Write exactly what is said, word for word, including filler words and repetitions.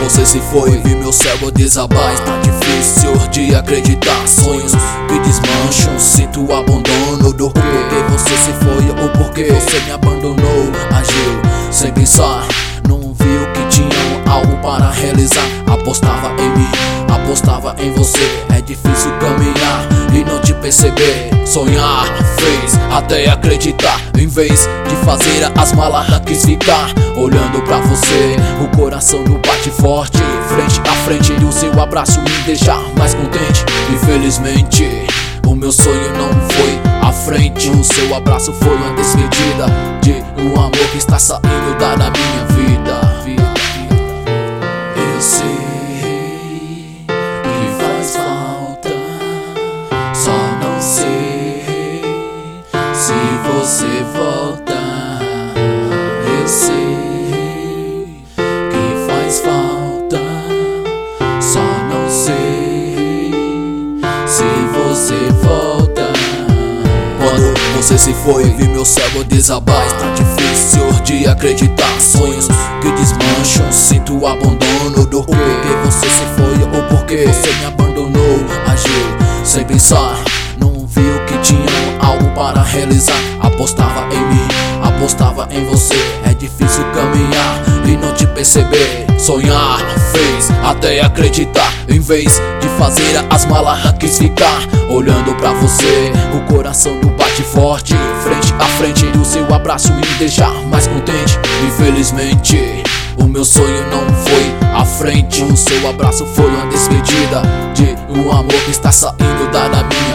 você se foi, vi meu céu desabar. Está difícil de acreditar, sonhos que desmancham, sinto o abandono do porquê você se foi, ou porquê você me abandonou. Agiu sem pensar, não viu que tinha algo para realizar. Apostava em mim, apostava em você. É difícil caminhar e não te perceber. Sonhar fez até acreditar. Em vez de fazer as malas, quis ficar olhando pra você. O coração não bate forte, frente a frente, e o seu abraço me deixar mais contente. Infelizmente o meu sonho não foi à frente. O seu abraço foi uma despedida de um amor que está saindo da minha vida. Eu sei que faz falta, só não sei se você volta. Eu sei que faz falta, só não sei se você volta. Quando você se foi, vi meu céu desabar. Está difícil de acreditar, sonhos que desmancham, sinto o abandono do porquê você se foi, ou porquê você me abandonou. Agiu sem pensar, não viu que tinha algo para realizar. Apostava em mim, apostava em você. É difícil caminhar e não te perceber. Sonhar fez até acreditar. Em vez de fazer as malas, quis ficar olhando pra você. O coração não bate forte, frente a frente, e o seu abraço me deixar mais contente. Infelizmente o meu sonho não foi à frente. O seu abraço foi uma despedida de um amor que está saindo da minha